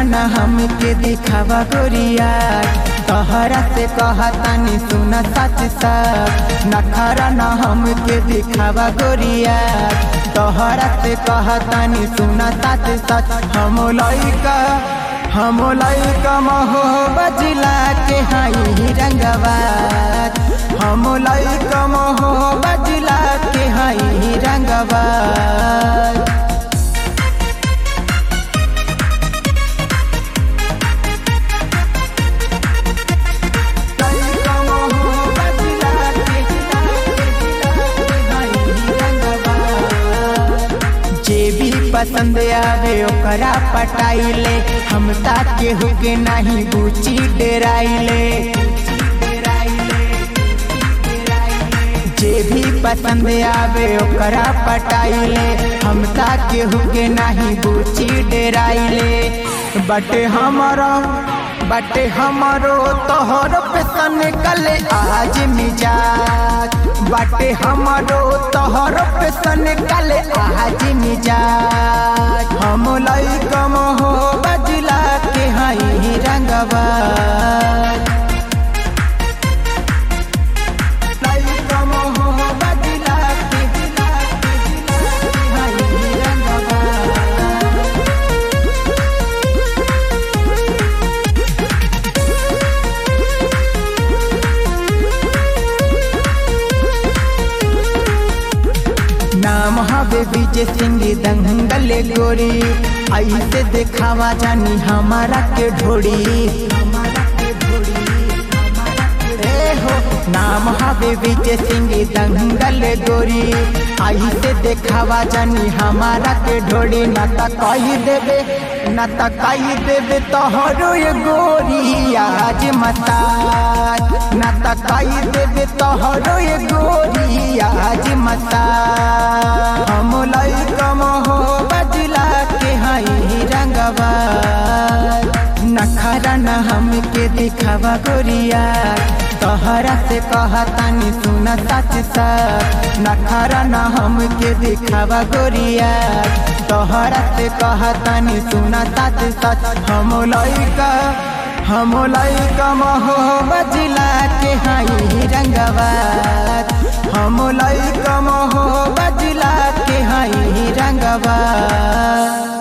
न हमके दिखावा गोरिया, तोहरा से कहतानी सुना सच सच। नखरा न हमके दिखावा गोरिया, तोहरा से कहतानी सुना सच सच। हम लइका मोहब्बत जिला के हई रंगवा, हम लइका मोहब्बत जिला के हई रंगवा। पसंद आवे ओकरा पटाइले, हम ताके हुके नहीं बूची डेराइले। जे भी पसंद आवे ओकरा पटाइले, हम ताके हुके नहीं बूची डेराइले। बटे हमारो तोहर पे सन कले आज मिजाज, बाटे हमारो तोहर पे सन कले आज मिजाज। हम लइका मोहब्बत जिला के हई रंगवा, लइका मोहब्बत जिला के हई रंगवा। नाम हवे विजय सिंह दंगल गोरी, ऐसे देखावा जानी हमारा के ढोड़ी। नाम हवे विजय सिंह दंगल गोरी, ऐसे देखावा जानी हमारा के ढोड़ी। न त कही देवे तोहरो ये गोरी आज मसाज, न त कही देवे तोहरो ये गोरी आज मसाज। हम लइका मोहब्बत जिला के हई रंगवा, नखरा न हमके दिखावा गोरिया, तोहरा से कहतानी सुना सच सच। नखरा न हमके दिखावा गोरिया, तोहरा से कहतानी सुना सच सच। हम लइका मोहब्बत जिला के हई रंगवा, हम लइका मोहब्बत जिला के हई रंगवा।